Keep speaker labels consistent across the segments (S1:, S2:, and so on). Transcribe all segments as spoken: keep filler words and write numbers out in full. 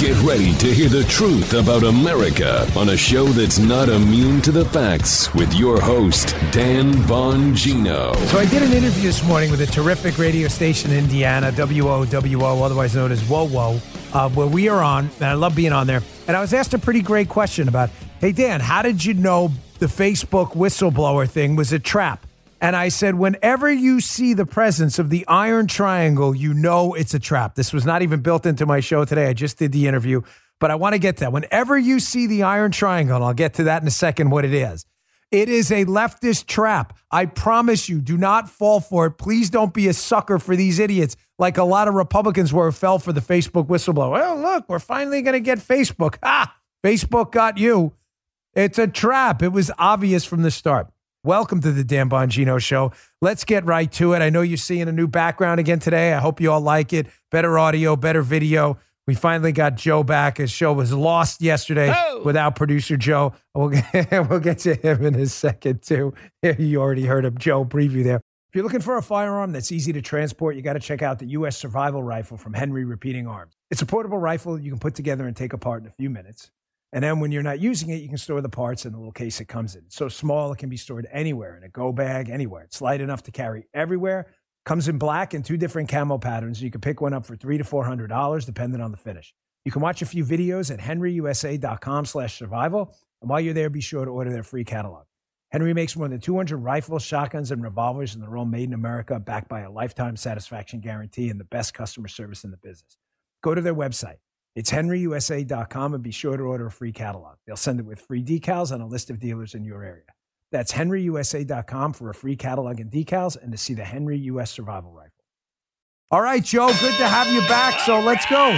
S1: Get ready to hear the truth about America on a show that's not immune to the facts with your host, Dan Bongino.
S2: So I did an interview this morning with a terrific radio station in Indiana, W O W O, otherwise known as W O W O, uh, where we are on, and I love being on there. And I was asked a pretty great question about, hey, Dan, how did you know the Facebook whistleblower thing was a trap? And I said, whenever you see the presence of the Iron Triangle, you know it's a trap. This was not even built into my show today. I just did the interview, but I want to get to that. Whenever you see the Iron Triangle, and I'll get to that in a second, what it is, it is a leftist trap. I promise you, do not fall for it. Please don't be a sucker for these idiots like a lot of Republicans were fell for the Facebook whistleblower. Well, look, we're finally going to get Facebook. Ah, Facebook got you. It's a trap. It was obvious from the start. Welcome to the Dan Bongino Show. Let's get right to it. I know you're seeing a new background again today. I hope you all like it. Better audio, better video. We finally got Joe back. His show was lost yesterday oh. without producer Joe. We'll get, we'll get to him in a second, too. You already heard him, Joe, preview there. If you're looking for a firearm that's easy to transport, you got to check out the U S Survival Rifle from Henry Repeating Arms. It's a portable rifle you can put together and take apart in a few minutes. And then when you're not using it, you can store the parts in the little case it comes in. It's so small, it can be stored anywhere, in a go bag, anywhere. It's light enough to carry everywhere. Comes in black and two different camo patterns. You can pick one up for three to four hundred dollars, depending on the finish. You can watch a few videos at henryusa.com slash survival. And while you're there, be sure to order their free catalog. Henry makes more than two hundred rifles, shotguns, and revolvers, and they're all made in America, backed by a lifetime satisfaction guarantee and the best customer service in the business. Go to their website. It's henry u s a dot com and be sure to order a free catalog. They'll send it with free decals and a list of dealers in your area. That's henry u s a dot com for a free catalog and decals and to see the Henry U S Survival Rifle. All right, Joe, good to have you back, so let's go.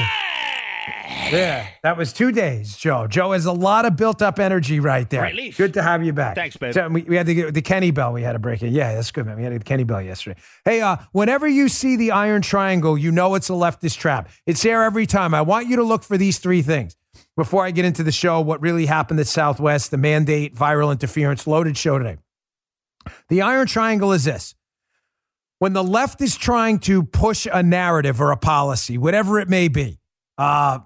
S2: Yeah, that was two days, Joe. Joe has a lot of built-up energy right there.
S3: Relief.
S2: Good to have you back.
S3: Thanks, babe.
S2: So we, we had to get the Kenny Bell. We had to break it. Yeah, that's good, man. We had the Kenny Bell yesterday. Hey, uh, whenever you see the Iron Triangle, you know it's a leftist trap. It's there every time. I want you to look for these three things. Before I get into the show, what really happened at Southwest, the mandate, viral interference, loaded show today. The Iron Triangle is this. When the left is trying to push a narrative or a policy, whatever it may be, uh,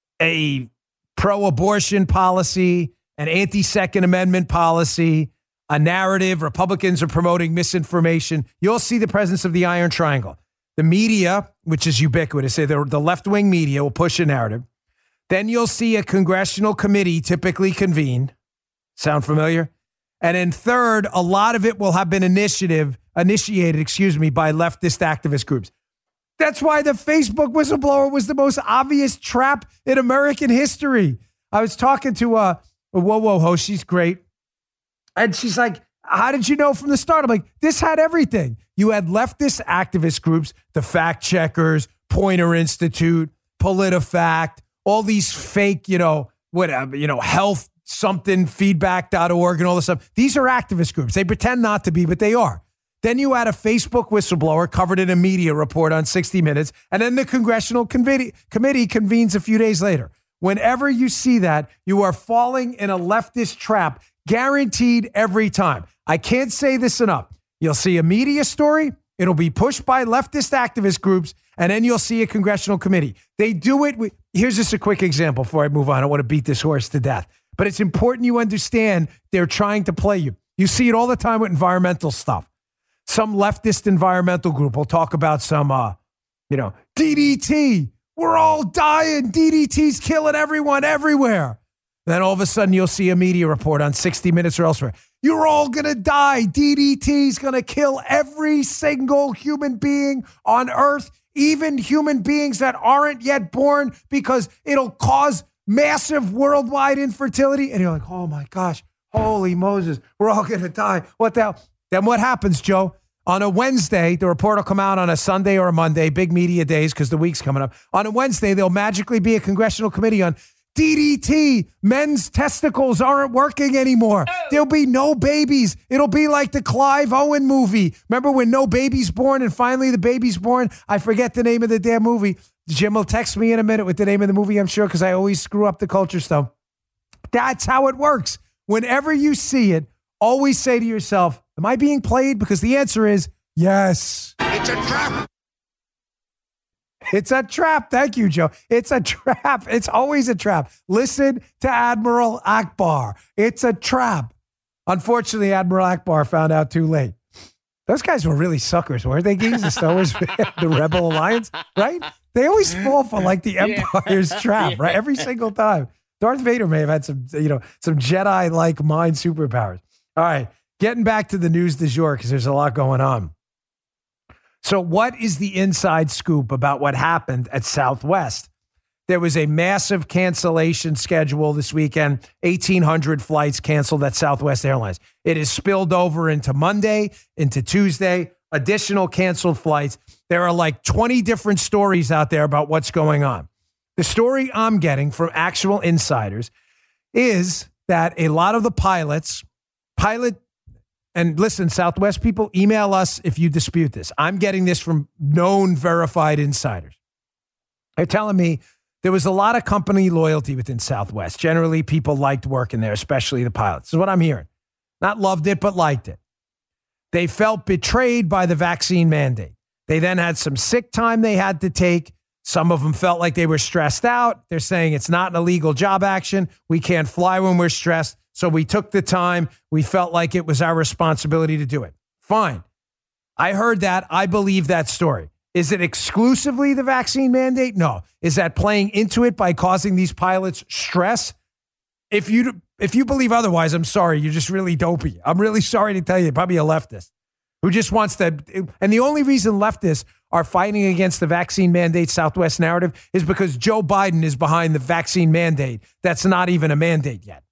S2: a pro-abortion policy, an anti-Second Amendment policy, a narrative, Republicans are promoting misinformation, you'll see the presence of the Iron Triangle. The media, which is ubiquitous, say the, the left-wing media will push a narrative. Then you'll see a congressional committee typically convened. Sound familiar? And then third, a lot of it will have been initiative, initiated, excuse me, by leftist activist groups. That's why the Facebook whistleblower was the most obvious trap in American history. I was talking to a, a W O W O host. She's great. And she's like, how did you know from the start? I'm like, this had everything. You had leftist activist groups, the Fact Checkers, Poynter Institute, PolitiFact, all these fake, you know, whatever, you know, health something, feedback dot org and all this stuff. These are activist groups. They pretend not to be, but they are. Then you had a Facebook whistleblower covered in a media report on sixty minutes, and then the congressional committee, committee convenes a few days later. Whenever you see that, you are falling in a leftist trap, guaranteed every time. I can't say this enough. You'll see a media story, it'll be pushed by leftist activist groups, and then you'll see a congressional committee. They do it with, here's just a quick example before I move on. I don't want to beat this horse to death, but it's important you understand they're trying to play you. You see it all the time with environmental stuff. Some leftist environmental group will talk about some, uh, you know, D D T. We're all dying. D D T's killing everyone everywhere. Then all of a sudden you'll see a media report on sixty minutes or elsewhere. You're all going to die. D D T's going to kill every single human being on Earth, even human beings that aren't yet born, because it'll cause massive worldwide infertility. And you're like, oh my gosh, holy Moses, we're all going to die. What the hell? Then what happens, Joe? On a Wednesday, the report will come out on a Sunday or a Monday, big media days because the week's coming up. On a Wednesday, there'll magically be a congressional committee on D D T. Men's testicles aren't working anymore. Oh. There'll be no babies. It'll be like the Clive Owen movie. Remember when no baby's born and finally the baby's born? I forget the name of the damn movie. Jim will text me in a minute with the name of the movie, I'm sure, because I always screw up the culture stuff. That's how it works. Whenever you see it, always say to yourself, am I being played? Because the answer is yes.
S4: It's a trap.
S2: It's a trap. Thank you, Joe. It's a trap. It's always a trap. Listen to Admiral Akbar. It's a trap. Unfortunately, Admiral Akbar found out too late. Those guys were really suckers, weren't they, Geese? The Star Wars, the Rebel Alliance, right? They always fall for like the Empire's yeah. trap, right? Every single time. Darth Vader may have had some, you know, some Jedi-like mind superpowers. All right, getting back to the news du jour because there's a lot going on. So what is the inside scoop about what happened at Southwest? There was a massive cancellation schedule this weekend, eighteen hundred flights canceled at Southwest Airlines. It is spilled over into Monday, into Tuesday, additional canceled flights. There are like twenty different stories out there about what's going on. The story I'm getting from actual insiders is that a lot of the pilots, pilot, and listen, Southwest people, email us if you dispute this. I'm getting this from known verified insiders. They're telling me there was a lot of company loyalty within Southwest. Generally, people liked working there, especially the pilots. This is what I'm hearing. Not loved it, but liked it. They felt betrayed by the vaccine mandate. They then had some sick time they had to take. Some of them felt like they were stressed out. They're saying it's not an illegal job action. We can't fly when we're stressed. So we took the time. We felt like it was our responsibility to do it. Fine. I heard that. I believe that story. Is it exclusively the vaccine mandate? No. Is that playing into it by causing these pilots stress? If you if you believe otherwise, I'm sorry. You're just really dopey. I'm really sorry to tell you. Probably a leftist who just wants to. And the only reason leftists are fighting against the vaccine mandate Southwest narrative is because Joe Biden is behind the vaccine mandate. That's not even a mandate yet.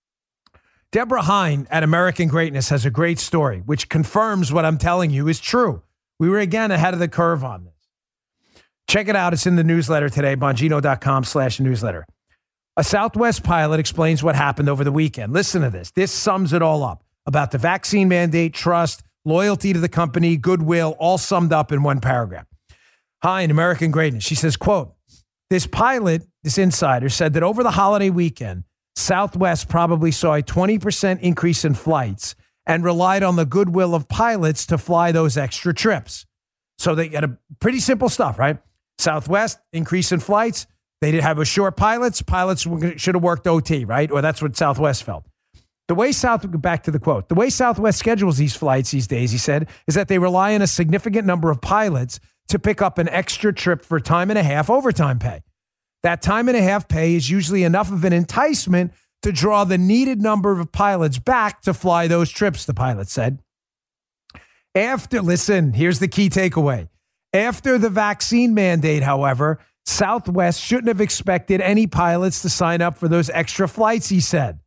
S2: Deborah Hine at American Greatness has a great story, which confirms what I'm telling you is true. We were, again, ahead of the curve on this. Check it out. It's in the newsletter today, Bongino.com slash newsletter. A Southwest pilot explains what happened over the weekend. Listen to this. This sums it all up about the vaccine mandate, trust, loyalty to the company, goodwill, all summed up in one paragraph. Hi, in American Greatness. She says, quote, this pilot, this insider, said that over the holiday weekend, Southwest probably saw a twenty percent increase in flights and relied on the goodwill of pilots to fly those extra trips. So they got a pretty simple stuff, right? Southwest, increase in flights. They did have a short pilots. Pilots should have worked O T, right? Or that's what Southwest felt. The way South, back to the quote, the way Southwest schedules these flights these days, he said, is that they rely on a significant number of pilots to pick up an extra trip for time and a half overtime pay. That time and a half pay is usually enough of an enticement to draw the needed number of pilots back to fly those trips, the pilot said. After, listen, here's the key takeaway. After the vaccine mandate, however, Southwest shouldn't have expected any pilots to sign up for those extra flights, he said.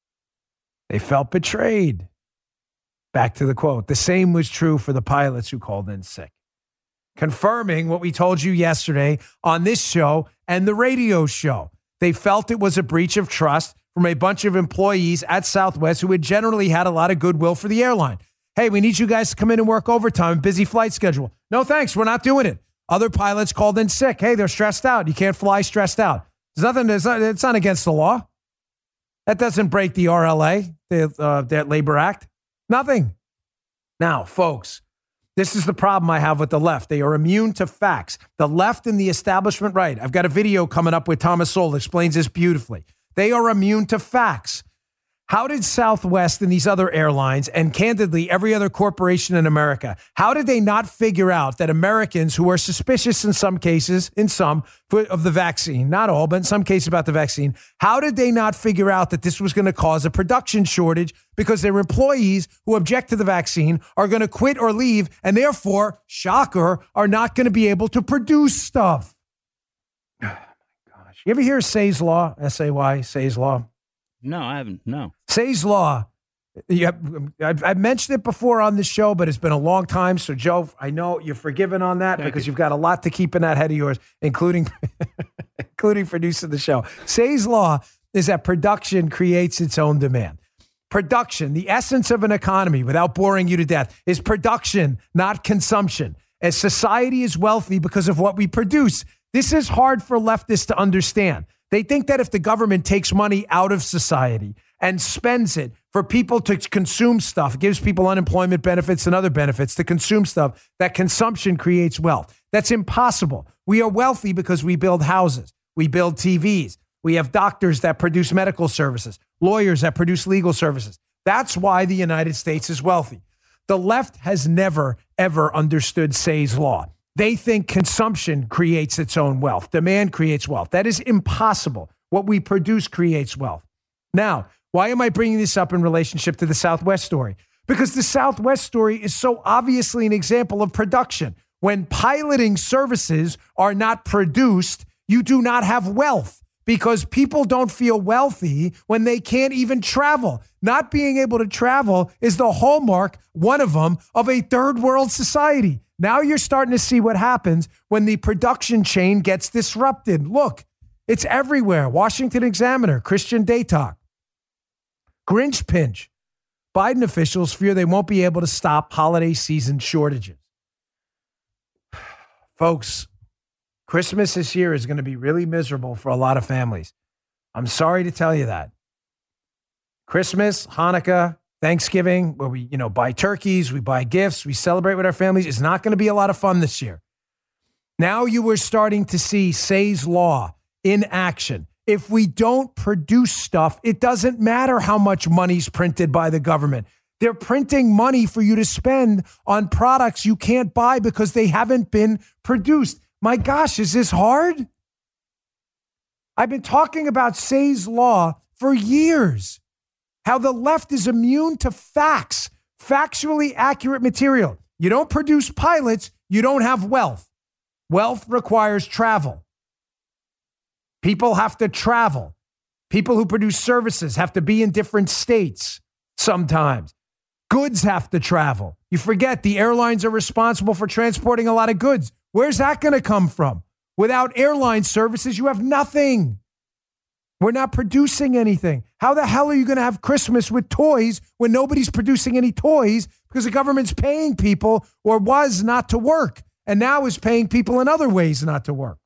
S2: They felt betrayed. Back to the quote. The same was true for the pilots who called in sick. Confirming what we told you yesterday on this show and the radio show. They felt it was a breach of trust from a bunch of employees at Southwest who had generally had a lot of goodwill for the airline. Hey, we need you guys to come in and work overtime, busy flight schedule. No, thanks. We're not doing it. Other pilots called in sick. Hey, they're stressed out. You can't fly stressed out. There's nothing. It's not, it's not against the law. That doesn't break the R L A, the uh, that Labor Act. Nothing. Now, folks, this is the problem I have with the left. They are immune to facts. The left and the establishment right. I've got a video coming up with Thomas Sowell that explains this beautifully. They are immune to facts. How did Southwest and these other airlines, and candidly every other corporation in America, how did they not figure out that Americans who are suspicious in some cases, in some, of the vaccine, not all, but in some cases about the vaccine, how did they not figure out that this was going to cause a production shortage because their employees who object to the vaccine are going to quit or leave and therefore, shocker, are not going to be able to produce stuff? Oh my gosh. You ever hear of Say's Law, S A Y, Say's Law?
S3: No, I haven't. No.
S2: Say's Law. Yeah, I've, I've mentioned it before on the show, but it's been a long time. So, Joe, I know you're forgiven on that Thank because you. You've got a lot to keep in that head of yours, including, including producing the show. Say's Law is that production creates its own demand. Production, the essence of an economy, without boring you to death, is production, not consumption. As society is wealthy because of what we produce, this is hard for leftists to understand. They think that if the government takes money out of society and spends it for people to consume stuff, gives people unemployment benefits and other benefits to consume stuff, that consumption creates wealth. That's impossible. We are wealthy because we build houses. We build T Vs. We have doctors that produce medical services, lawyers that produce legal services. That's why the United States is wealthy. The left has never, ever understood Say's law. They think consumption creates its own wealth. Demand creates wealth. That is impossible. What we produce creates wealth. Now, why am I bringing this up in relationship to the Southwest story? Because the Southwest story is so obviously an example of production. When piloting services are not produced, you do not have wealth because people don't feel wealthy when they can't even travel. Not being able to travel is the hallmark, one of them, of a third world society. Now you're starting to see what happens when the production chain gets disrupted. Look, it's everywhere. Washington Examiner, Christian Daytalk, Grinch Pinch. Biden officials fear they won't be able to stop holiday season shortages. Folks, Christmas this year is going to be really miserable for a lot of families. I'm sorry to tell you that. Christmas, Hanukkah, Thanksgiving, where we, you know, buy turkeys, we buy gifts, we celebrate with our families, is not going to be a lot of fun this year. Now you are starting to see Say's law in action. If we don't produce stuff, it doesn't matter how much money's printed by the government. They're printing money for you to spend on products you can't buy because they haven't been produced. My gosh, is this hard? I've been talking about Say's law for years. How the left is immune to facts, factually accurate material. You don't produce pilots, you don't have wealth. Wealth requires travel. People have to travel. People who produce services have to be in different states sometimes. Goods have to travel. You forget the airlines are responsible for transporting a lot of goods. Where's that going to come from? Without airline services, you have nothing. We're not producing anything. How the hell are you going to have Christmas with toys when nobody's producing any toys because the government's paying people or was not to work and now is paying people in other ways not to work?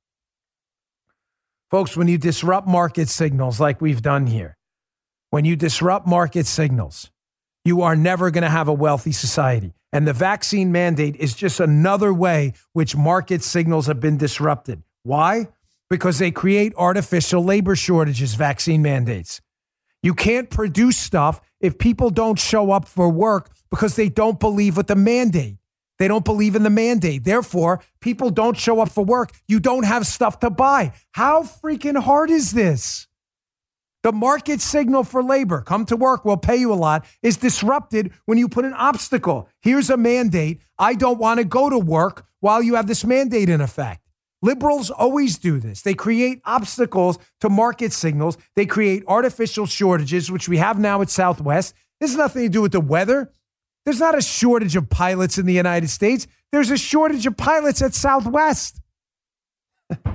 S2: Folks, when you disrupt market signals like we've done here, when you disrupt market signals, you are never going to have a wealthy society. And the vaccine mandate is just another way which market signals have been disrupted. Why? Because they create artificial labor shortages, vaccine mandates. You can't produce stuff if people don't show up for work because they don't believe with the mandate. They don't believe in the mandate. Therefore, people don't show up for work. You don't have stuff to buy. How freaking hard is this? The market signal for labor, come to work, we'll pay you a lot, is disrupted when you put an obstacle. Here's a mandate. I don't want to go to work while you have this mandate in effect. Liberals always do this. They create obstacles to market signals. They create artificial shortages, which we have now at Southwest. This has nothing to do with the weather. There's not a shortage of pilots in the United States. There's a shortage of pilots at Southwest. Do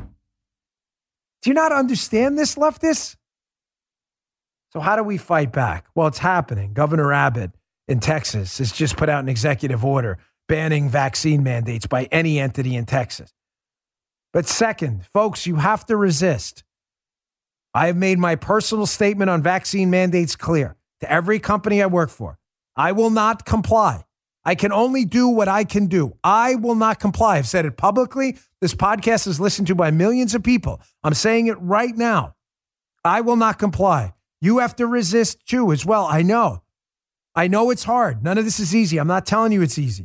S2: you not understand this, leftists? So how do we fight back? Well, it's happening. Governor Abbott in Texas has just put out an executive order banning vaccine mandates by any entity in Texas. But second, folks, you have to resist. I have made my personal statement on vaccine mandates clear to every company I work for. I will not comply. I can only do what I can do. I will not comply. I've said it publicly. This podcast is listened to by millions of people. I'm saying it right now. I will not comply. You have to resist too as well. I know. I know it's hard. None of this is easy. I'm not telling you it's easy.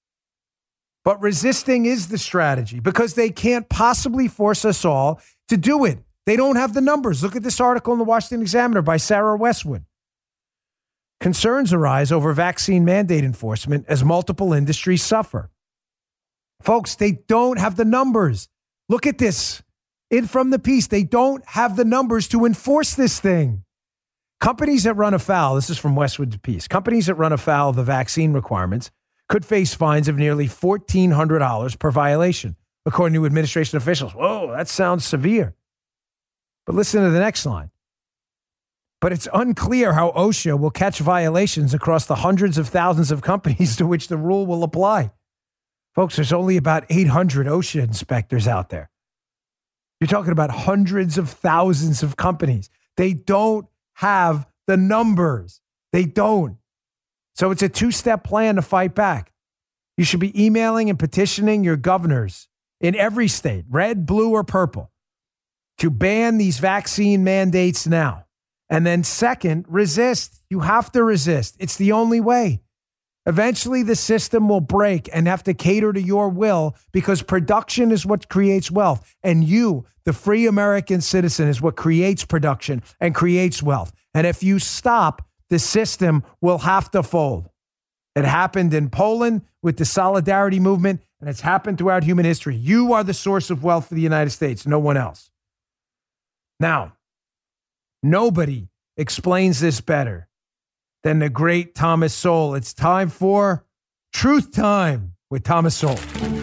S2: But resisting is the strategy because they can't possibly force us all to do it. They don't have the numbers. Look at this article in the Washington Examiner by Sarah Westwood. Concerns arise over vaccine mandate enforcement as multiple industries suffer. Folks, they don't have the numbers. Look at this. In from the piece, they don't have the numbers to enforce this thing. Companies that run afoul, this is from Westwood's piece, companies that run afoul of the vaccine requirements could face fines of nearly fourteen hundred dollars per violation, according to administration officials. Whoa, that sounds severe. But listen to the next line. But it's unclear how OSHA will catch violations across the hundreds of thousands of companies to which the rule will apply. Folks, there's only about eight hundred OSHA inspectors out there. You're talking about hundreds of thousands of companies. They don't have the numbers. They don't. So it's a two-step plan to fight back. You should be emailing and petitioning your governors in every state, red, blue, or purple, to ban these vaccine mandates now. And then second, resist. You have to resist. It's the only way. Eventually, the system will break and have to cater to your will because production is what creates wealth. And you, the free American citizen, is what creates production and creates wealth. And if you stop, the system will have to fold. It happened in Poland with the Solidarity Movement, and it's happened throughout human history. You are the source of wealth for the United States, no one else. Now, nobody explains this better than the great Thomas Sowell. It's time for Truth Time with Thomas Sowell.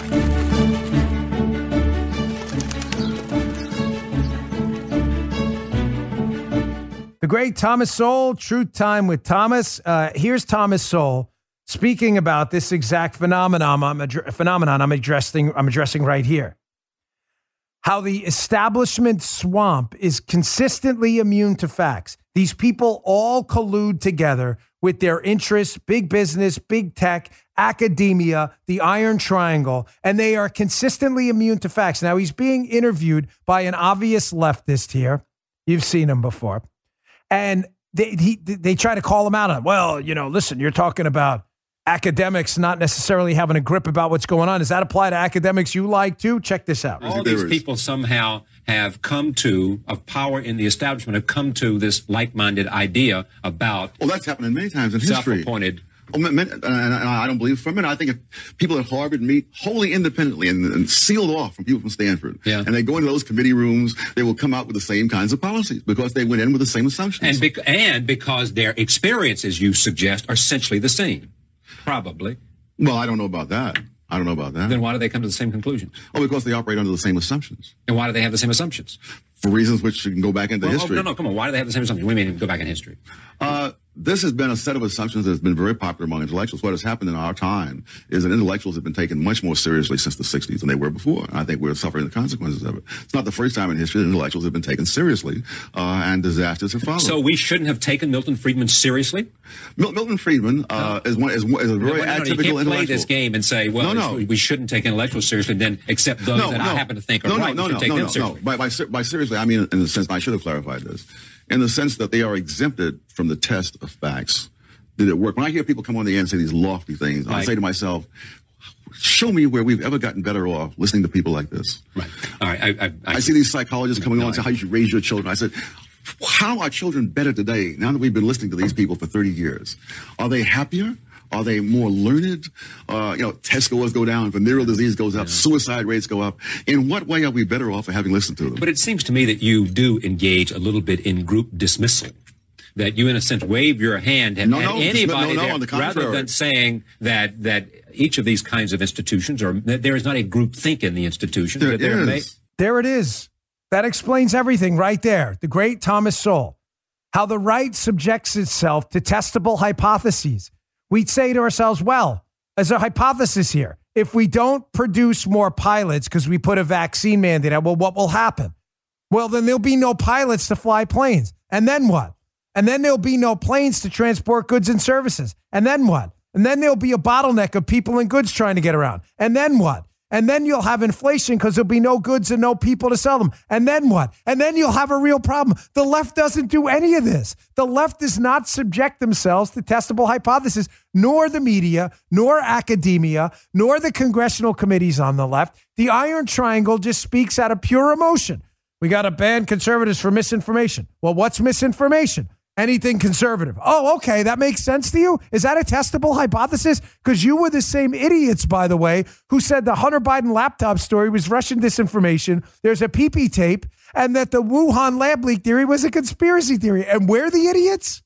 S2: The great Thomas Sowell, Truth Time with Thomas. Uh, here's Thomas Sowell speaking about this exact phenomenon I'm, ad- phenomenon I'm addressing, I'm addressing right here. How the establishment swamp is consistently immune to facts. These people all collude together with their interests, big business, big tech, academia, the Iron Triangle, and they are consistently immune to facts. Now, he's being interviewed by an obvious leftist here. You've seen him before. And they, he, they try to call him out on, well, you know, listen, you're talking about academics not necessarily having a grip about what's going on. Does that apply to academics you like too? Check this out.
S4: All these people somehow have come to, of power in the establishment, have come to this like-minded idea about...
S5: Well, that's happening many times in history.
S4: Self-appointed...
S5: Oh, and I don't believe for a minute. I think if people at Harvard meet wholly independently and, and sealed off from people from Stanford,
S4: yeah.
S5: and they go into those committee rooms, they will come out with the same kinds of policies because they went in with the same assumptions.
S4: And, bec- and because their experiences, you suggest, are essentially the same. Probably.
S5: Well, I don't know about that. I don't know about that.
S4: Then why do they come to the same conclusions?
S5: Oh, because they operate under the same assumptions.
S4: And why do they have the same assumptions?
S5: For reasons which you can go back into
S4: well,
S5: history.
S4: Oh, no, no, come on. Why do they have the same assumptions? We mean go back in history.
S5: Uh, this has been a set of assumptions that has been very popular among intellectuals. What has happened in our time is that intellectuals have been taken much more seriously since the sixties than they were before. And I think we're suffering the consequences of it. It's not the first time in history that intellectuals have been taken seriously, uh, and disasters have followed.
S4: So we shouldn't have taken Milton Friedman seriously?
S5: Mil- Milton Friedman uh, no. is, one, is, is a very
S4: no, no, no,
S5: atypical
S4: you can't
S5: intellectual.
S4: Play this game and say, well,
S5: no, no.
S4: we shouldn't take intellectuals seriously, then accept those
S5: no,
S4: that
S5: no.
S4: I happen to think are
S5: no,
S4: right.
S5: No,
S4: we
S5: no,
S4: should
S5: no,
S4: take
S5: no,
S4: them seriously.
S5: no. By, by, by seriously, I mean in the sense, I should have clarified this, in the sense that they are exempted from the test of facts. Did it work? When I hear people come on the air and say these lofty things, right. I say to myself, show me where we've ever gotten better off listening to people like this.
S4: Right. All right. I, I, I,
S5: I see these psychologists coming
S4: no,
S5: on and say how you should raise your children. I said, how are children better today now that we've been listening to these people for thirty years? Are they happier? Are they more learned? Uh, you know, test scores go down, venereal disease goes up, yeah. suicide rates go up. In what way are we better off for having listened to them?
S4: But it seems to me that you do engage a little bit in group dismissal. That you, in a sense, wave your hand at,
S5: no,
S4: at
S5: no,
S4: anybody
S5: no, no,
S4: there,
S5: on the
S4: rather than saying that that each of these kinds of institutions, or that there is not a group think in the institution.
S5: There,
S4: that there,
S5: is.
S4: May-
S2: there it is. That explains everything right there. The great Thomas Sowell. How the right subjects itself to testable hypotheses. We'd say to ourselves, well, there's a hypothesis here. If we don't produce more pilots because we put a vaccine mandate out, well, what will happen? Well, then there'll be no pilots to fly planes. And then what? And then there'll be no planes to transport goods and services. And then what? And then there'll be a bottleneck of people and goods trying to get around. And then what? And then you'll have inflation because there'll be no goods and no people to sell them. And then what? And then you'll have a real problem. The left doesn't do any of this. The left does not subject themselves to testable hypotheses, nor the media, nor academia, nor the congressional committees on the left. The Iron Triangle just speaks out of pure emotion. We got to ban conservatives for misinformation. Well, what's misinformation? Anything conservative. Oh, okay. That makes sense to you? Is that a testable hypothesis? Because you were the same idiots, by the way, who said the Hunter Biden laptop story was Russian disinformation. There's a P P tape, and that the Wuhan lab leak theory was a conspiracy theory. And we're the idiots?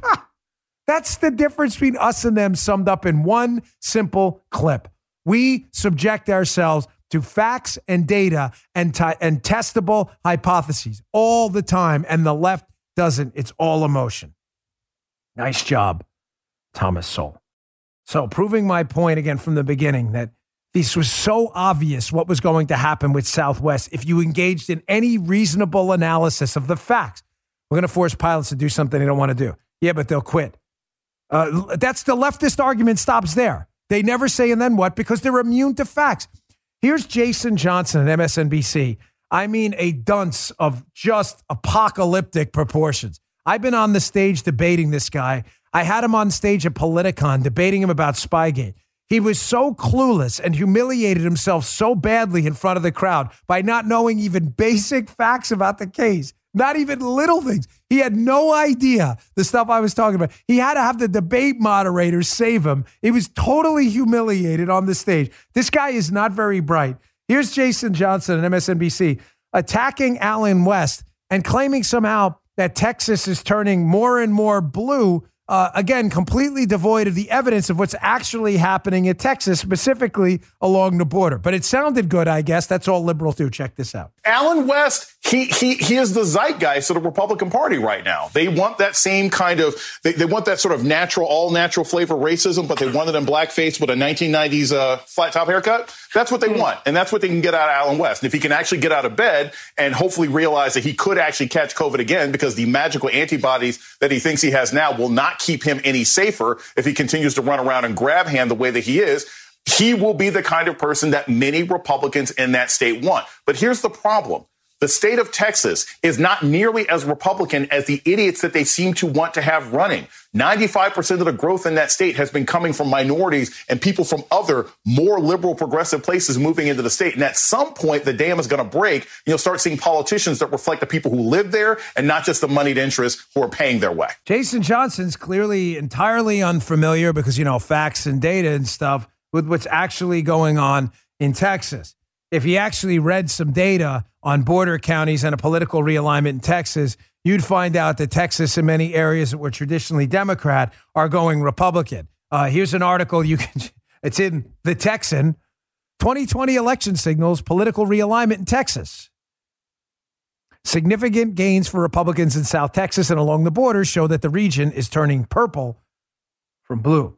S2: That's the difference between us and them summed up in one simple clip. We subject ourselves to facts and data and, t- and testable hypotheses all the time, and the left doesn't. It's all emotion. Nice job, Thomas Sowell. So proving my point again from the beginning that this was so obvious what was going to happen with Southwest if you engaged in any reasonable analysis of the facts. We're going to force pilots to do something they don't want to do. Yeah, but they'll quit. Uh, that's the leftist argument stops there. They never say and then what because they're immune to facts. Here's Jason Johnson at M S N B C. I mean, a dunce of just apocalyptic proportions. I've been on the stage debating this guy. I had him on stage at Politicon debating him about Spygate. He was so clueless and humiliated himself so badly in front of the crowd by not knowing even basic facts about the case, not even little things. He had no idea the stuff I was talking about. He had to have the debate moderators save him. He was totally humiliated on the stage. This guy is not very bright. Here's Jason Johnson at M S N B C attacking Allen West and claiming somehow that Texas is turning more and more blue. Uh, again, completely devoid of the evidence of what's actually happening in Texas, specifically along the border. But it sounded good, I guess. That's all liberals do. Check this out.
S6: Allen West, he he he is the zeitgeist of the Republican Party right now. They want that same kind of, they, they want that sort of natural, all natural flavor racism, but they want it in blackface with a nineteen nineties uh, flat top haircut. That's what they want. And that's what they can get out of Allen West. And if he can actually get out of bed and hopefully realize that he could actually catch COVID again, because the magical antibodies that he thinks he has now will not keep him any safer if he continues to run around and grab hand the way that he is, he will be the kind of person that many Republicans in that state want. But here's the problem. The state of Texas is not nearly as Republican as the idiots that they seem to want to have running. ninety-five percent of the growth in that state has been coming from minorities and people from other more liberal progressive places moving into the state. And at some point, the dam is going to break. You'll start seeing politicians that reflect the people who live there and not just the moneyed interests who are paying their way.
S2: Jason Johnson's clearly entirely unfamiliar because, you know, facts and data and stuff with what's actually going on in Texas. If he actually read some data on border counties and a political realignment in Texas, you'd find out that Texas and many areas that were traditionally Democrat are going Republican. Uh, here's an article you can, it's in The Texan, twenty twenty election signals political realignment in Texas. Significant gains for Republicans in South Texas and along the border show that the region is turning purple from blue.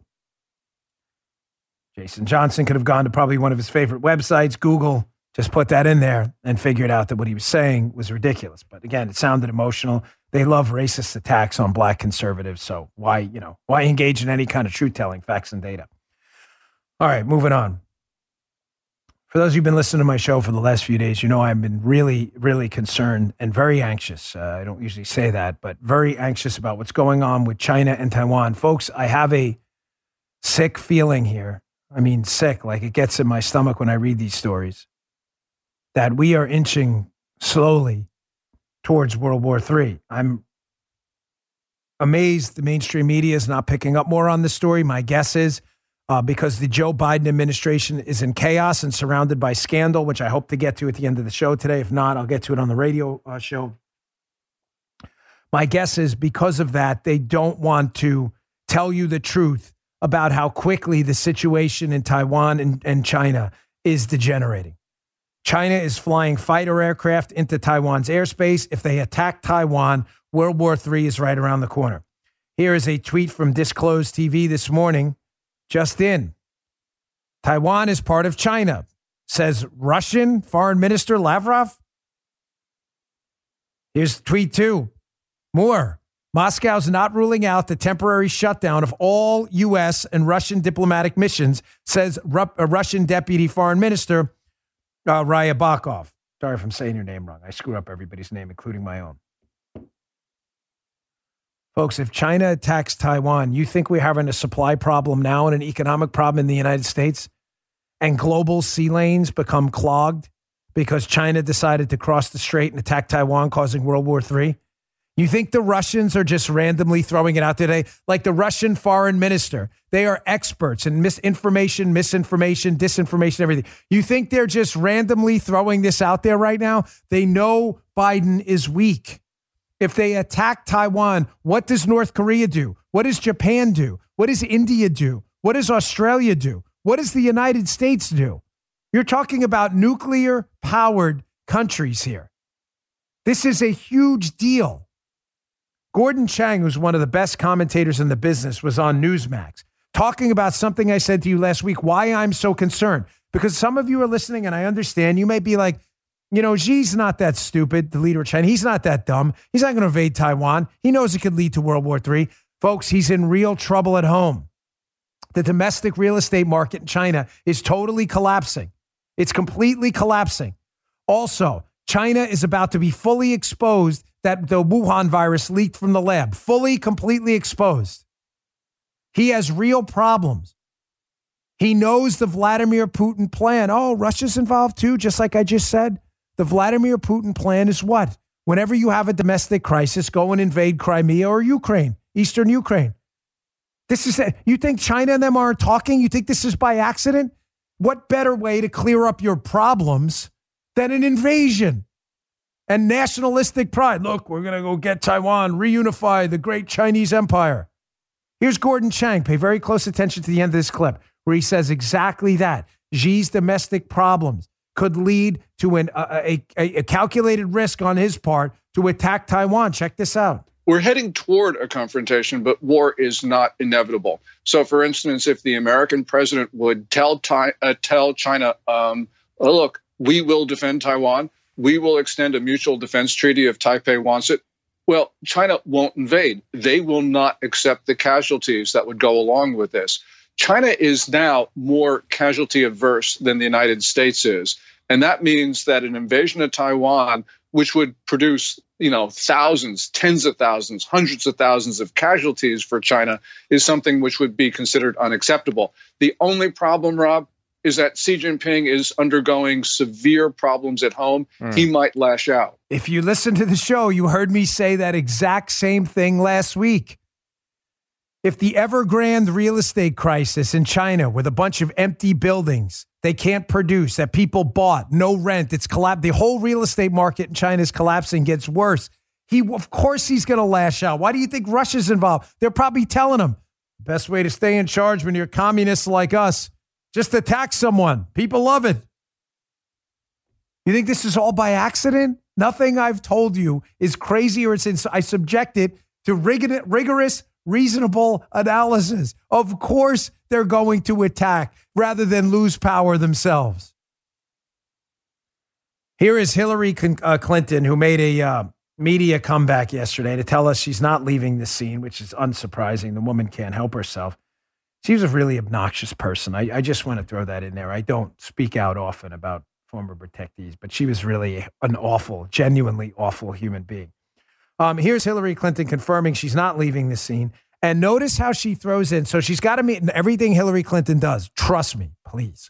S2: Jason Johnson could have gone to probably one of his favorite websites, Google, just put that in there and figured out that what he was saying was ridiculous. But again, it sounded emotional. They love racist attacks on black conservatives. So why, you know, why engage in any kind of truth-telling, facts and data? All right, moving on. For those who've been listening to my show for the last few days, you know I've been really, really concerned and very anxious. Uh, I don't usually say that, but very anxious about what's going on with China and Taiwan. Folks, I have a sick feeling here. I mean, sick, like it gets in my stomach when I read these stories, that we are inching slowly towards World War Three. I'm amazed the mainstream media is not picking up more on this story. My guess is uh, because the Joe Biden administration is in chaos and surrounded by scandal, which I hope to get to at the end of the show today. If not, I'll get to it on the radio uh, show. My guess is because of that, they don't want to tell you the truth about how quickly the situation in Taiwan and, and China is degenerating. China is flying fighter aircraft into Taiwan's airspace. If they attack Taiwan, World War Three is right around the corner. Here is a tweet from Disclosed T V this morning, just in. Taiwan is part of China, says Russian Foreign Minister Lavrov. Here's tweet two. More. Moscow's not ruling out the temporary shutdown of all U S and Russian diplomatic missions, says Ru- a Russian Deputy Foreign Minister uh, Ryabakov. Sorry if I'm saying your name wrong. I screw up everybody's name, including my own. Folks, if China attacks Taiwan, you think we're having a supply problem now and an economic problem in the United States? And global sea lanes become clogged because China decided to cross the strait and attack Taiwan, causing World War Three? You think the Russians are just randomly throwing it out today? Like the Russian foreign minister. They are experts in misinformation, misinformation, disinformation, everything. You think they're just randomly throwing this out there right now? They know Biden is weak. If they attack Taiwan, what does North Korea do? What does Japan do? What does India do? What does Australia do? What does the United States do? You're talking about nuclear-powered countries here. This is a huge deal. Gordon Chang, who's one of the best commentators in the business, was on Newsmax talking about something I said to you last week, why I'm so concerned. Because some of you are listening, and I understand. You may be like, you know, Xi's not that stupid, the leader of China. He's not that dumb. He's not going to invade Taiwan. He knows it could lead to World War Three. Folks, he's in real trouble at home. The domestic real estate market in China is totally collapsing. It's completely collapsing. Also, China is about to be fully exposed that the Wuhan virus leaked from the lab. Fully, completely exposed. He has real problems. He knows the Vladimir Putin plan. Oh, Russia's involved too, just like I just said. The Vladimir Putin plan is what? Whenever you have a domestic crisis, go and invade Crimea or Ukraine, Eastern Ukraine. This is, a, you think China and them aren't talking? You think this is by accident? What better way to clear up your problems than an invasion and nationalistic pride? Look, we're going to go get Taiwan, reunify the great Chinese empire. Here's Gordon Chang. Pay very close attention to the end of this clip where he says exactly that. Xi's domestic problems could lead to an, a, a, a calculated risk on his part to attack Taiwan. Check this out.
S7: We're heading toward a confrontation, but war is not inevitable. So, for instance, if the American president would tell, uh, tell China, um, oh, look, we will defend Taiwan, we will extend a mutual defense treaty if Taipei wants it, well, China won't invade. They will not accept the casualties that would go along with this. China is now more casualty averse than the United States is. And that means that an invasion of Taiwan, which would produce, you know, thousands, tens of thousands, hundreds of thousands of casualties for China, is something which would be considered unacceptable. The only problem, Rob, is that Xi Jinping is undergoing severe problems at home. Mm. He might lash out.
S2: If you listen to the show, you heard me say that exact same thing last week. If the Evergrande real estate crisis in China with a bunch of empty buildings they can't produce, that people bought, no rent, it's collapsed. The whole real estate market in China is collapsing, gets worse. He, of course he's going to lash out. Why do you think Russia's involved? They're probably telling him, best way to stay in charge when you're communists like us, just attack someone. People love it. You think this is all by accident? Nothing I've told you is crazy or it's ins- I subject it to rig- rigorous, reasonable analysis. Of course they're going to attack rather than lose power themselves. Here is Hillary Clinton, who made a uh, media comeback yesterday to tell us she's not leaving the scene, which is unsurprising. The woman can't help herself. She was a really obnoxious person. I, I just want to throw that in there. I don't speak out often about former protectees, but she was really an awful, genuinely awful human being. Um, here's Hillary Clinton confirming she's not leaving the scene. And notice how she throws in. So she's got to meet everything Hillary Clinton does. Trust me, please.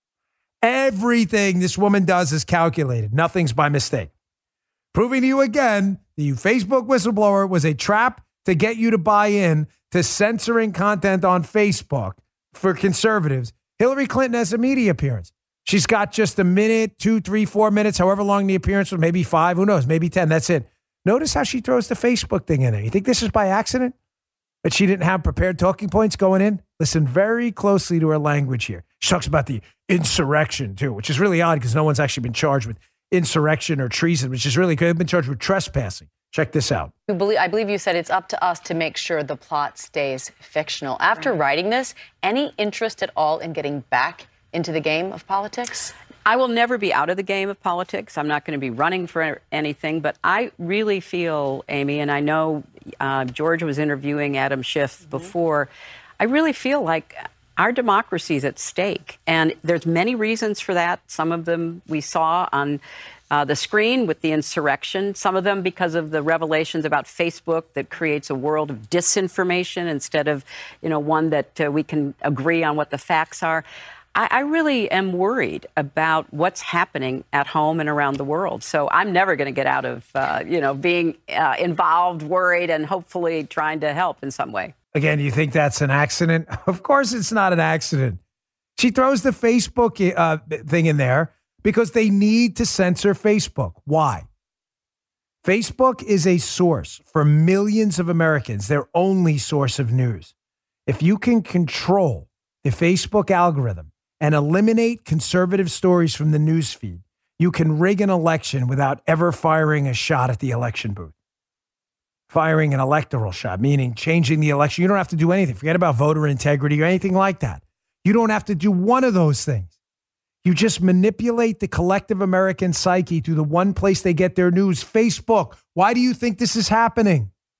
S2: Everything this woman does is calculated. Nothing's by mistake. Proving to you again, the Facebook whistleblower was a trap to get you to buy in to censoring content on Facebook for conservatives. Hillary Clinton has a media appearance. She's got just a minute, two, three, four minutes, however long the appearance was, maybe five, who knows, maybe ten. That's it. Notice how she throws the Facebook thing in there. You think this is by accident? That she didn't have prepared talking points going in? Listen very closely to her language here. She talks about the insurrection, too, which is really odd because no one's actually been charged with insurrection or treason, which is really good. They've been charged with trespassing. Check this out.
S8: I believe you said it's up to us to make sure the plot stays fictional. After writing this, any interest at all in getting back into the game of politics?
S9: I will never be out of the game of politics. I'm not going to be running for anything. But I really feel, Amy, and I know uh, George was interviewing Adam Schiff mm-hmm. before, I really feel like our democracy is at stake. And there's many reasons for that. Some of them we saw on uh, the screen with the insurrection. Some of them because of the revelations about Facebook that creates a world of disinformation instead of, you know, one that uh, we can agree on what the facts are. I really am worried about what's happening at home and around the world. So I'm never going to get out of, uh, you know, being uh, involved, worried, and hopefully trying to help in some way.
S2: Again, you think that's an accident? Of course it's not an accident. She throws the Facebook uh, thing in there because they need to censor Facebook. Why? Facebook is a source for millions of Americans, their only source of news. If you can control the Facebook algorithm and eliminate conservative stories from the newsfeed, you can rig an election without ever firing a shot at the election booth. Firing an electoral shot, meaning changing the election. You don't have to do anything. Forget about voter integrity or anything like that. You don't have to do one of those things. You just manipulate the collective American psyche through the one place they get their news, Facebook. Why do you think this is happening?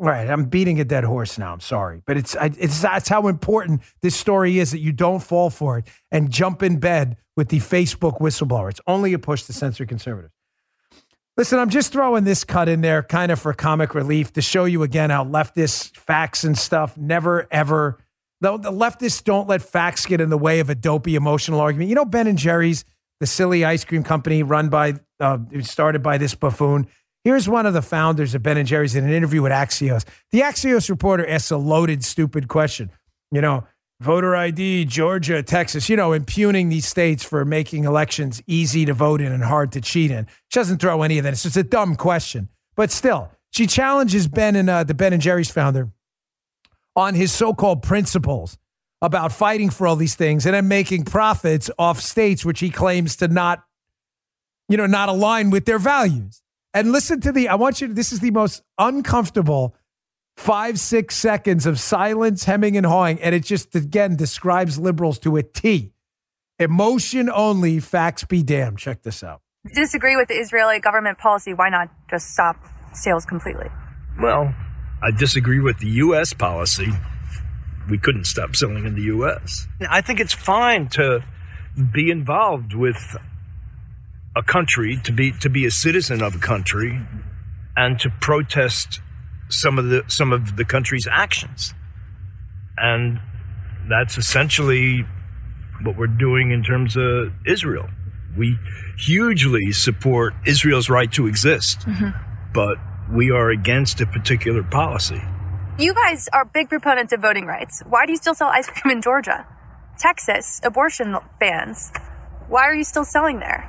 S2: Right, I'm beating a dead horse now. I'm sorry, but it's I, it's that's how important this story is, that you don't fall for it and jump in bed with the Facebook whistleblower. It's only a push to censor conservatives. Listen, I'm just throwing this cut in there kind of for comic relief to show you again how leftist facts and stuff never, ever, though the leftists don't let facts get in the way of a dopey emotional argument. You know, Ben and Jerry's, the silly ice cream company run by, uh, started by this buffoon. Here's one of the founders of Ben and Jerry's in an interview with Axios. The Axios reporter asks a loaded, stupid question. You know, voter I D, Georgia, Texas, you know, impugning these states for making elections easy to vote in and hard to cheat in. She doesn't throw any of that. It's just a dumb question. But still, she challenges Ben and uh, the Ben and Jerry's founder on his so-called principles about fighting for all these things and then making profits off states which he claims to not, you know, not align with their values. And listen to the, I want you to, this is the most uncomfortable five, six seconds of silence, hemming and hawing. And it just, again, describes liberals to a T. Emotion only, facts be damned. Check this out.
S10: Disagree with the Israeli government policy. Why not just stop sales completely?
S11: Well, I disagree with the U S policy. We couldn't stop selling in the U S. I think it's fine to be involved with a country, to be to be a citizen of a country, and to protest some of the some of the country's actions. And that's essentially what we're doing in terms of Israel. We hugely support Israel's right to exist, mm-hmm. but we are against a particular policy.
S10: You guys are big proponents of voting rights. Why do you still sell ice cream in Georgia? Texas, abortion bans. Why are you still selling there?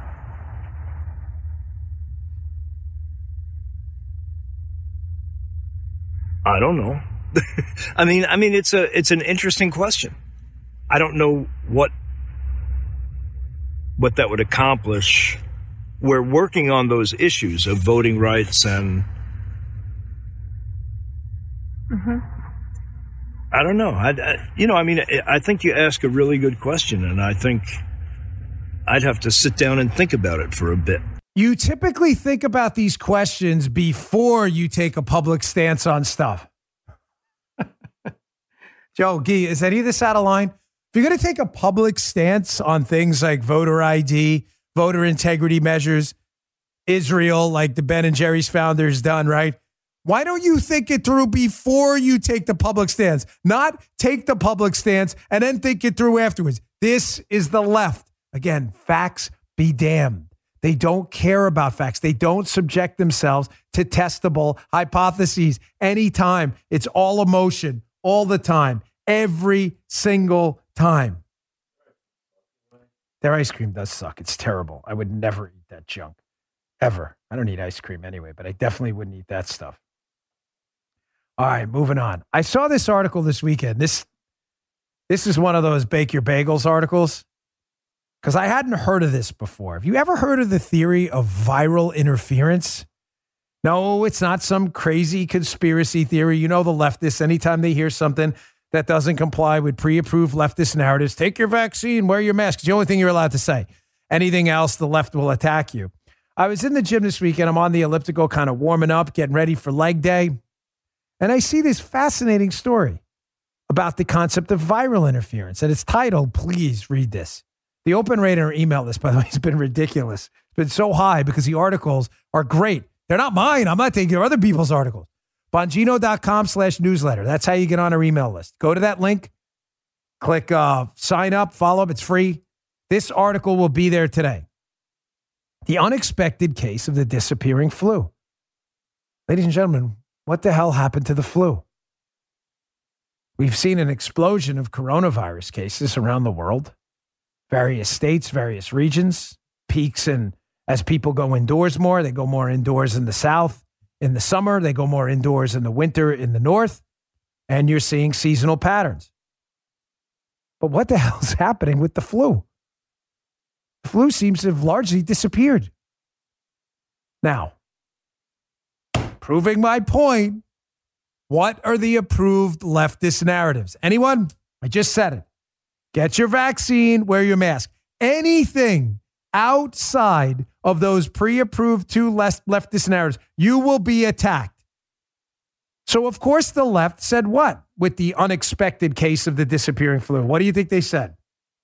S11: I don't know. I mean, I mean, it's a it's an interesting question. I don't know what what that would accomplish. We're working on those issues of voting rights and.
S10: Mm-hmm.
S11: I don't know. I, I, you know, I mean, I think you ask a really good question, and I think I'd have to sit down and think about it for a bit.
S2: You typically think about these questions before you take a public stance on stuff. Joe, Guy, is any of this out of line? If you're going to take a public stance on things like voter I D, voter integrity measures, Israel, like the Ben and Jerry's founders done, right? Why don't you think it through before you take the public stance? Not take the public stance and then think it through afterwards. This is the left. Again, facts be damned. They don't care about facts. They don't subject themselves to testable hypotheses anytime. It's all emotion, all the time, every single time. Their ice cream does suck. It's terrible. I would never eat that junk, ever. I don't eat ice cream anyway, but I definitely wouldn't eat that stuff. All right, moving on. I saw this article this weekend. This, this is one of those bake your bagels articles. Because I hadn't heard of this before. Have you ever heard of the theory of viral interference? No, it's not some crazy conspiracy theory. You know the leftists, anytime they hear something that doesn't comply with pre-approved leftist narratives, take your vaccine, wear your mask. It's the only thing you're allowed to say. Anything else, the left will attack you. I was in the gym this weekend. I'm on the elliptical, kind of warming up, getting ready for leg day. And I see this fascinating story about the concept of viral interference. And it's titled, please read this. The open rate on our email list, by the way, has been ridiculous. It's been so high because the articles are great. They're not mine. I'm not taking other people's articles. Bongino.com slash newsletter. That's how you get on our email list. Go to that link, click uh, sign up, follow up. It's free. This article will be there today. The unexpected case of the disappearing flu. Ladies and gentlemen, what the hell happened to the flu? We've seen an explosion of coronavirus cases around the world. Various states, various regions, peaks in as people go indoors more. They go more indoors in the South. In the summer, they go more indoors in the winter in the North. And you're seeing seasonal patterns. But what the hell's happening with the flu? The flu seems to have largely disappeared. Now, proving my point, what are the approved leftist narratives? Anyone? I just said it. Get your vaccine, wear your mask. Anything outside of those pre-approved two leftist narratives, you will be attacked. So, of course, the left said what with the unexpected case of the disappearing flu? What do you think they said?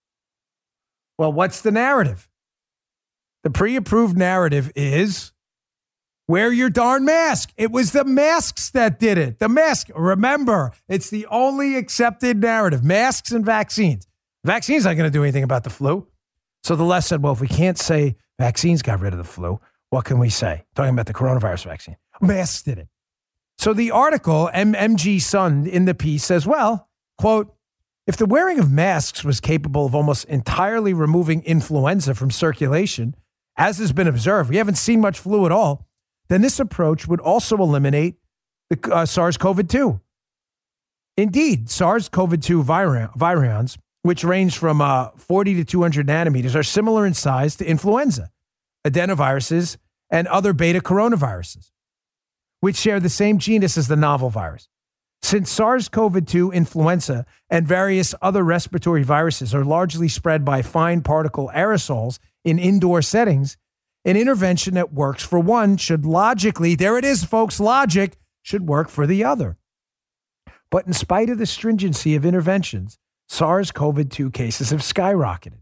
S2: Well, what's the narrative? The pre-approved narrative is wear your darn mask. It was the masks that did it. The mask. Remember, it's the only accepted narrative. Masks and vaccines. Vaccines aren't going to do anything about the flu. So the left said, well, if we can't say vaccines got rid of the flu, what can we say? Talking about the coronavirus vaccine. Masks did it. So the article, M M G Sun in the piece says, well, quote, if the wearing of masks was capable of almost entirely removing influenza from circulation, as has been observed, we haven't seen much flu at all, then this approach would also eliminate the uh, SARS-C o V two. Indeed, SARS-C o V two viri- virions, which range from uh, forty to two hundred nanometers, are similar in size to influenza, adenoviruses, and other beta coronaviruses, which share the same genus as the novel virus. Since SARS-C o V two, influenza, and various other respiratory viruses are largely spread by fine particle aerosols in indoor settings, an intervention that works for one should logically, there it is, folks, logic, should work for the other. But in spite of the stringency of interventions, SARS-C o V two cases have skyrocketed.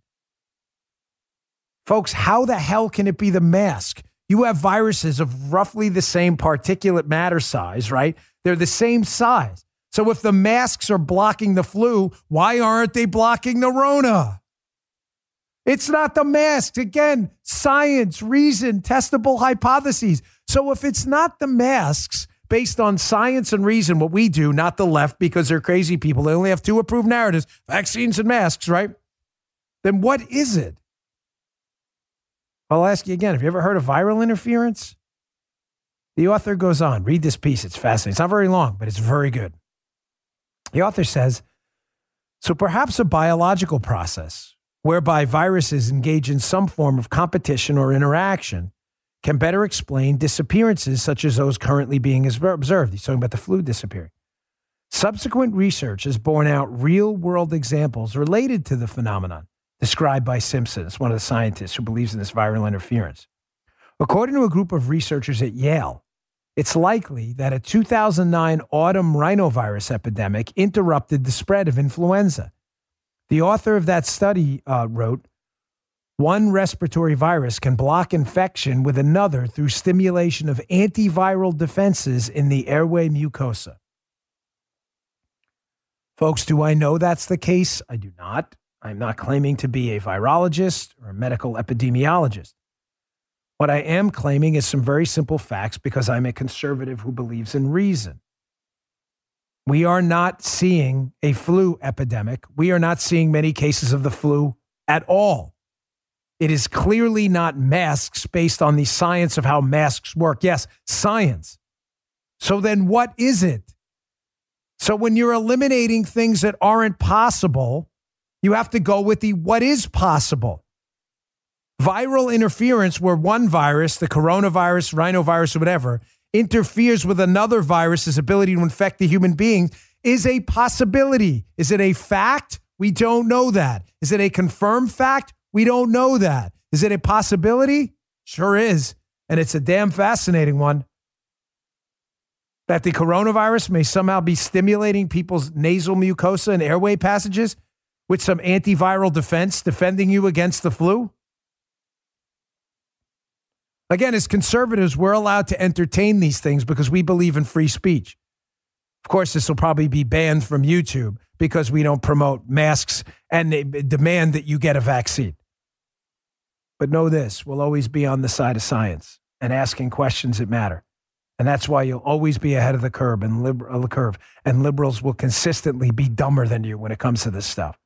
S2: Folks, how the hell can it be the mask? You have viruses of roughly the same particulate matter size, right? They're the same size. So if the masks are blocking the flu, why aren't they blocking the Rona? It's not the masks. Again, science, reason, testable hypotheses. So if it's not the masks, based on science and reason, what we do, not the left, because they're crazy people, they only have two approved narratives, vaccines and masks, right? Then what is it? I'll ask you again, have you ever heard of viral interference? The author goes on, read this piece, it's fascinating. It's not very long, but it's very good. The author says, so perhaps a biological process whereby viruses engage in some form of competition or interaction can better explain disappearances such as those currently being observed. He's talking about the flu disappearing. Subsequent research has borne out real-world examples related to the phenomenon described by Simpson, one of the scientists who believes in this viral interference. According to a group of researchers at Yale, it's likely that a two thousand nine autumn rhinovirus epidemic interrupted the spread of influenza. The author of that study uh, wrote, one respiratory virus can block infection with another through stimulation of antiviral defenses in the airway mucosa. Folks, do I know that's the case? I do not. I'm not claiming to be a virologist or a medical epidemiologist. What I am claiming is some very simple facts because I'm a conservative who believes in reason. We are not seeing a flu epidemic. We are not seeing many cases of the flu at all. It is clearly not masks based on the science of how masks work. Yes, science. So then what is it? So when you're eliminating things that aren't possible, you have to go with the what is possible. Viral interference where one virus, the coronavirus, rhinovirus, or whatever, interferes with another virus's ability to infect the human being is a possibility. Is it a fact? We don't know that. Is it a confirmed fact? We don't know that. Is it a possibility? Sure is. And it's a damn fascinating one. That the coronavirus may somehow be stimulating people's nasal mucosa and airway passages with some antiviral defense defending you against the flu? Again, as conservatives, we're allowed to entertain these things because we believe in free speech. Of course, this will probably be banned from YouTube because we don't promote masks and they demand that you get a vaccine. But know this, we'll always be on the side of science and asking questions that matter. And that's why you'll always be ahead of the curve and liber- the curve. And liberals will consistently be dumber than you when it comes to this stuff.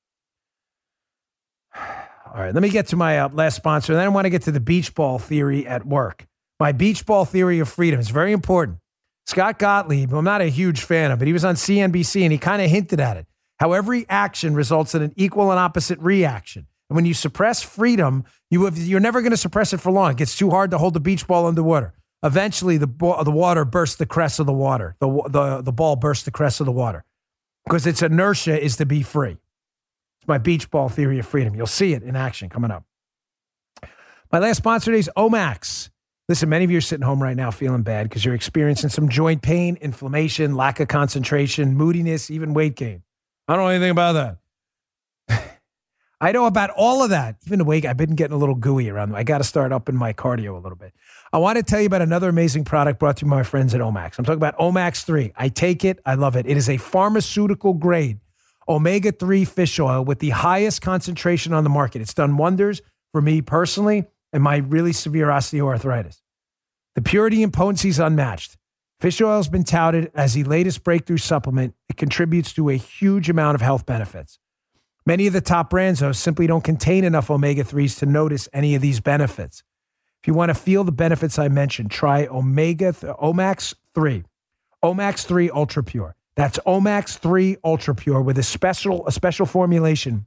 S2: All right, let me get to my uh, last sponsor. Then I want to get to the beach ball theory at work. My beach ball theory of freedom is very important. Scott Gottlieb, who I'm not a huge fan of, but he was on C N B C and he kind of hinted at it. How every action results in an equal and opposite reaction. And when you suppress freedom, you have, you're never going to suppress it for long. It gets too hard to hold the beach ball underwater. Eventually, the bo- the water bursts the crest of the water. The, the, the ball bursts the crest of the water because its inertia is to be free. It's my beach ball theory of freedom. You'll see it in action coming up. My last sponsor today is Omax. Listen, many of you are sitting home right now feeling bad because you're experiencing some joint pain, inflammation, lack of concentration, moodiness, even weight gain. I don't know anything about that. I know about all of that. Even the weight, I've been getting a little gooey around them. I got to start upping my cardio a little bit. I want to tell you about another amazing product brought to you by my friends at Omax. I'm talking about Omax three. I take it. I love it. It is a pharmaceutical grade omega three fish oil with the highest concentration on the market. It's done wonders for me personally and my really severe osteoarthritis. The purity and potency is unmatched. Fish oil has been touted as the latest breakthrough supplement. It contributes to a huge amount of health benefits. Many of the top brands, though, simply don't contain enough omega threes to notice any of these benefits. If you want to feel the benefits I mentioned, try Omega th- Omax three. Omax three Ultra Pure. That's Omax three Ultra Pure with a special, a special formulation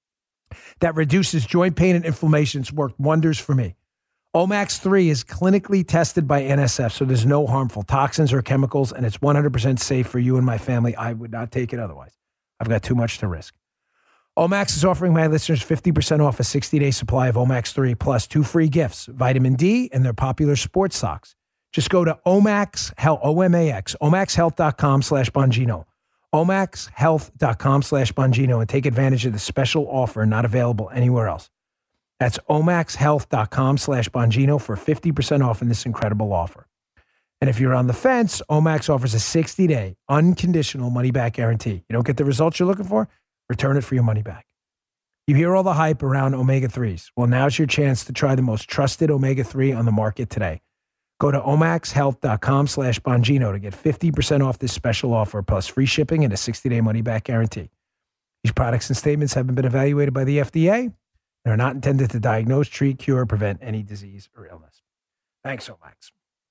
S2: that reduces joint pain and inflammation. It's worked wonders for me. Omax three is clinically tested by N S F, so there's no harmful toxins or chemicals, and it's one hundred percent safe for you and my family. I would not take it otherwise. I've got too much to risk. Omax is offering my listeners fifty percent off a sixty-day supply of Omax three plus two free gifts, vitamin D and their popular sports socks. Just go to Omax Health, O M A X, omaxhealth.com slash Bongino, omaxhealth.com slash Bongino, and take advantage of the special offer not available anywhere else. That's omaxhealth.com slash Bongino for fifty percent off in this incredible offer. And if you're on the fence, Omax offers a sixty-day unconditional money-back guarantee. You don't get the results you're looking for? Return it for your money back. You hear all the hype around omega threes. Well, now's your chance to try the most trusted omega three on the market today. Go to omaxhealth.com slash Bongino to get fifty percent off this special offer, plus free shipping and a sixty-day money-back guarantee. These products and statements haven't been evaluated by the F D A and are not intended to diagnose, treat, cure, or prevent any disease or illness. Thanks, Omax.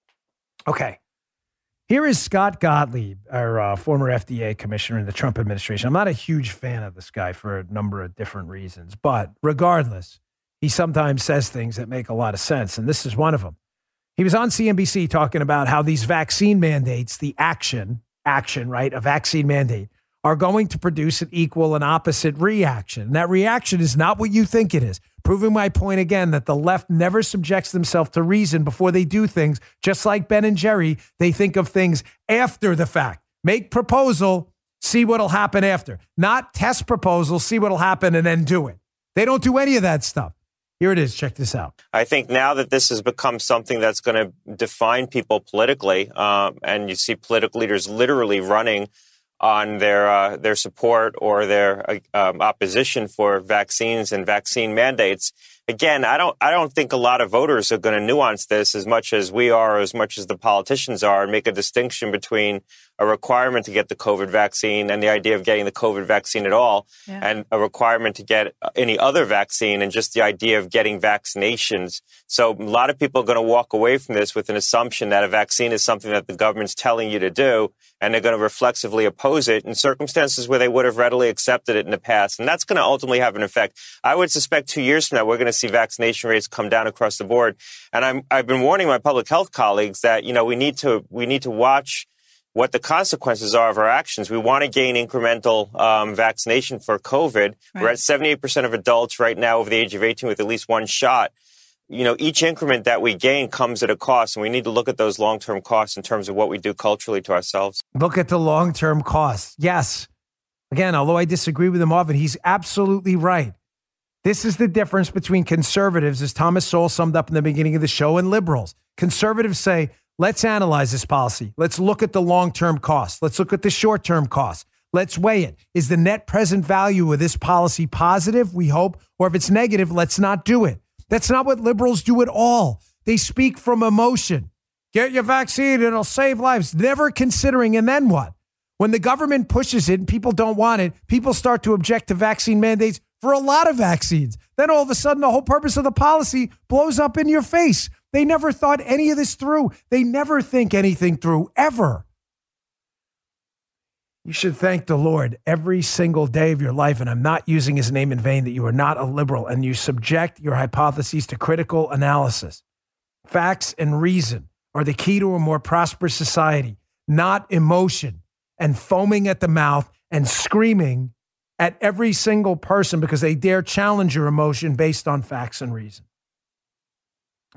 S2: Okay. Here is Scott Gottlieb, our uh, former F D A commissioner in the Trump administration. I'm not a huge fan of this guy for a number of different reasons, but regardless, he sometimes says things that make a lot of sense, and this is one of them. He was on C N B C talking about how these vaccine mandates, the action, action, right, a vaccine mandate, are going to produce an equal and opposite reaction. And that reaction is not what you think it is. Proving my point again that the left never subjects themselves to reason before they do things. Just like Ben and Jerry, they think of things after the fact. Make proposal, see what'll happen after. Not test proposal, see what'll happen and then do it. They don't do any of that stuff. Here it is. Check this out.
S12: I think now that this has become something that's going to define people politically, um, and you see political leaders literally running on their uh, their support or their uh, um, opposition for vaccines and vaccine mandates. Again, I don't I don't think a lot of voters are going to nuance this as much as we are, or as much as the politicians are, and make a distinction between a requirement to get the COVID vaccine and the idea of getting the COVID vaccine at all, yeah. and a requirement to get any other vaccine and just the idea of getting vaccinations. So a lot of people are going to walk away from this with an assumption that a vaccine is something that the government's telling you to do, and they're going to reflexively oppose it in circumstances where they would have readily accepted it in the past. And that's going to ultimately have an effect. I would suspect two years from now, we're going to see vaccination rates come down across the board. And I'm, I've been warning my public health colleagues that, you know, we need to, we need to watch what the consequences are of our actions. We want to gain incremental um, vaccination for COVID. Right. We're at seventy-eight percent of adults right now over the age of eighteen with at least one shot. You know, each increment that we gain comes at a cost, and we need to look at those long-term costs in terms of what we do culturally to ourselves.
S2: Look at the long-term costs. Yes. Again, although I disagree with him often, he's absolutely right. This is the difference between conservatives, as Thomas Sowell summed up in the beginning of the show, and liberals. Conservatives say, let's analyze this policy. Let's look at the long-term costs. Let's look at the short-term costs. Let's weigh it. Is the net present value of this policy positive? We hope. Or if it's negative, let's not do it. That's not what liberals do at all. They speak from emotion. Get your vaccine, it'll save lives. Never considering, and then what? When the government pushes it and people don't want it, people start to object to vaccine mandates for a lot of vaccines. Then all of a sudden, the whole purpose of the policy blows up in your face. They never thought any of this through. They never think anything through, ever. You should thank the Lord every single day of your life, and I'm not using his name in vain, that you are not a liberal and you subject your hypotheses to critical analysis. Facts and reason are the key to a more prosperous society, not emotion and foaming at the mouth and screaming at every single person because they dare challenge your emotion based on facts and reason.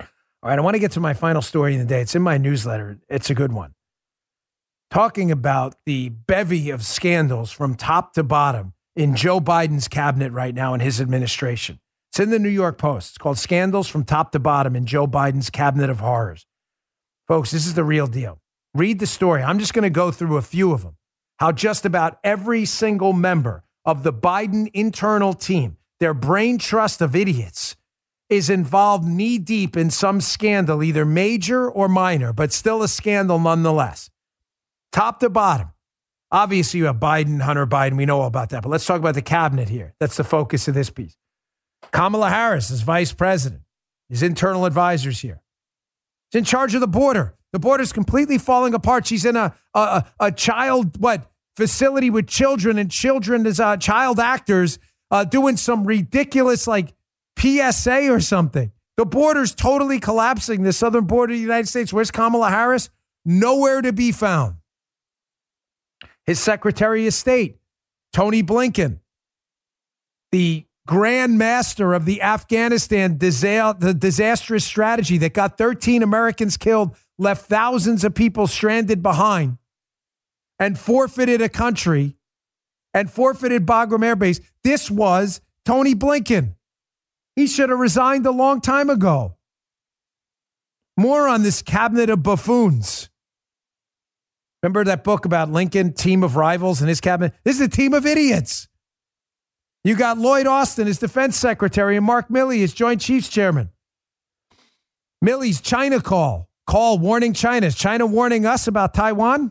S2: All right, I want to get to my final story in the day. It's in my newsletter. It's a good one. Talking about the bevy of scandals from top to bottom in Joe Biden's cabinet right now in his administration. It's in the New York Post. It's called Scandals from Top to Bottom in Joe Biden's Cabinet of Horrors. Folks, this is the real deal. Read the story. I'm just going to go through a few of them. How just about every single member of the Biden internal team, their brain trust of idiots, is involved knee-deep in some scandal, either major or minor, but still a scandal nonetheless. Top to bottom. Obviously, you have Biden, Hunter Biden. We know all about that. But let's talk about the cabinet here. That's the focus of this piece. Kamala Harris is vice president. His internal advisors here. She's in charge of the border. The border's completely falling apart. She's in a a, a child, what, facility with children, and children as uh, child actors uh, doing some ridiculous, like, P S A or something. The border's totally collapsing. The southern border of the United States. Where's Kamala Harris? Nowhere to be found. His Secretary of State, Tony Blinken, the grand master of the Afghanistan disa- the disastrous strategy that got thirteen Americans killed, left thousands of people stranded behind, and forfeited a country, and forfeited Bagram Air Base. This was Tony Blinken. He should have resigned a long time ago. More on this cabinet of buffoons. Remember that book about Lincoln, Team of Rivals, and his cabinet? This is a team of idiots. You got Lloyd Austin as defense secretary and Mark Milley as joint chiefs chairman. Milley's China call. Call warning China. Is China warning us about Taiwan?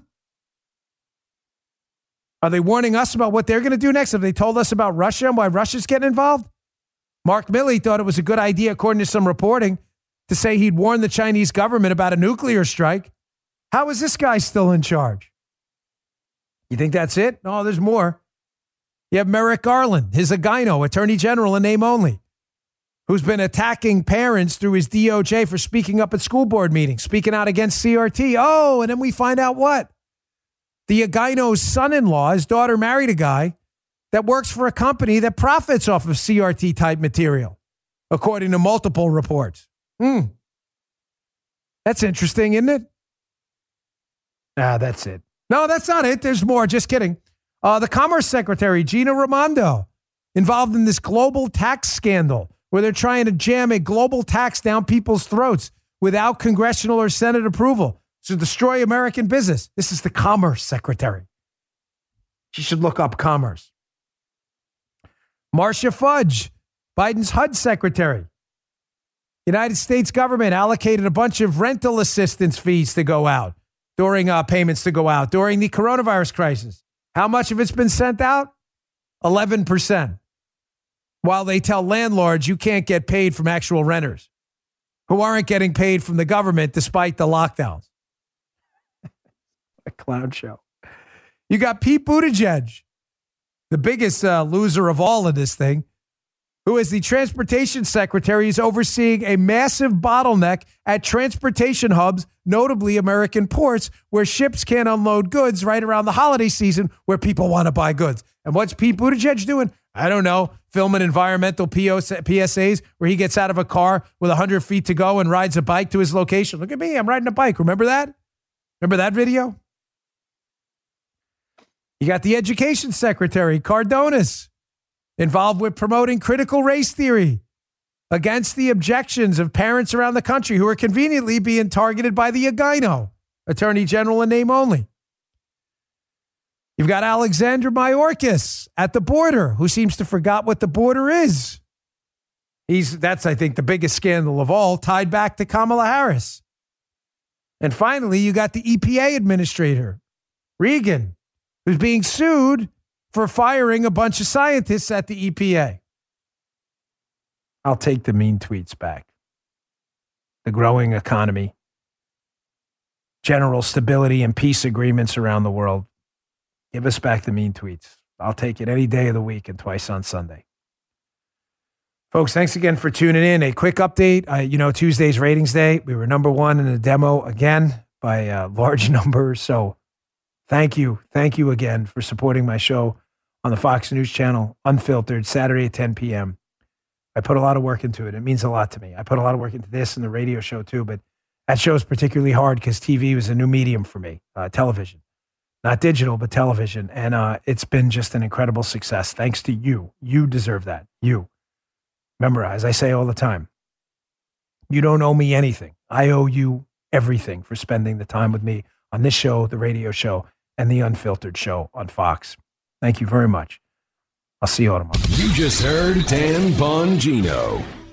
S2: Are they warning us about what they're going to do next? Have they told us about Russia and why Russia's getting involved? Mark Milley thought it was a good idea, according to some reporting, to say he'd warn the Chinese government about a nuclear strike. How is this guy still in charge? You think that's it? No, there's more. You have Merrick Garland, his Agino, attorney general in name only, who's been attacking parents through his D O J for speaking up at school board meetings, speaking out against C R T. Oh, and then we find out what? The Agino's son-in-law, his daughter married a guy that works for a company that profits off of C R T-type material, according to multiple reports. Hmm. That's interesting, isn't it? Ah, that's it. No, that's not it. There's more. Just kidding. Uh, the Commerce Secretary, Gina Raimondo, involved in this global tax scandal where they're trying to jam a global tax down people's throats without congressional or Senate approval to destroy American business. This is the Commerce Secretary. She should look up commerce. Marcia Fudge, Biden's H U D secretary. United States government allocated a bunch of rental assistance fees to go out during uh, payments to go out during the coronavirus crisis. How much of it's been sent out? eleven percent. While they tell landlords you can't get paid from actual renters who aren't getting paid from the government despite the lockdowns. A clown show. You got Pete Buttigieg, the biggest uh, loser of all of this thing, who is the transportation secretary, is overseeing a massive bottleneck at transportation hubs, notably American ports, where ships can't unload goods right around the holiday season where people want to buy goods. And what's Pete Buttigieg doing? I don't know, filming environmental P S As where he gets out of a car with one hundred feet to go and rides a bike to his location. Look at me, I'm riding a bike. Remember that? Remember that video? You got the education secretary, Cardonis, involved with promoting critical race theory against the objections of parents around the country who are conveniently being targeted by the Agino, attorney general in name only. You've got Alexandra Mayorkas at the border, who seems to forgot what the border is. He's that's, I think, the biggest scandal of all, tied back to Kamala Harris. And finally, you got the E P A administrator, Regan, who's being sued for firing a bunch of scientists at the E P A. I'll take the mean tweets back. The growing economy, general stability and peace agreements around the world. Give us back the mean tweets. I'll take it any day of the week and twice on Sunday. Folks, thanks again for tuning in. A quick update. Uh, you know, Tuesday's ratings day. We were number one in the demo again by a large number. So thank you. Thank you again for supporting my show on the Fox News channel, Unfiltered, Saturday at ten p.m. I put a lot of work into it. It means a lot to me. I put a lot of work into this and the radio show too, but that show is particularly hard because T V was a new medium for me, uh, television. Not digital, but television. And uh, it's been just an incredible success. Thanks to you. You deserve that. You. Remember, as I say all the time, you don't owe me anything. I owe you everything for spending the time with me on this show, the radio show, and the Unfiltered show on Fox. Thank you very much. I'll see you all tomorrow.
S1: You just heard Dan Bongino.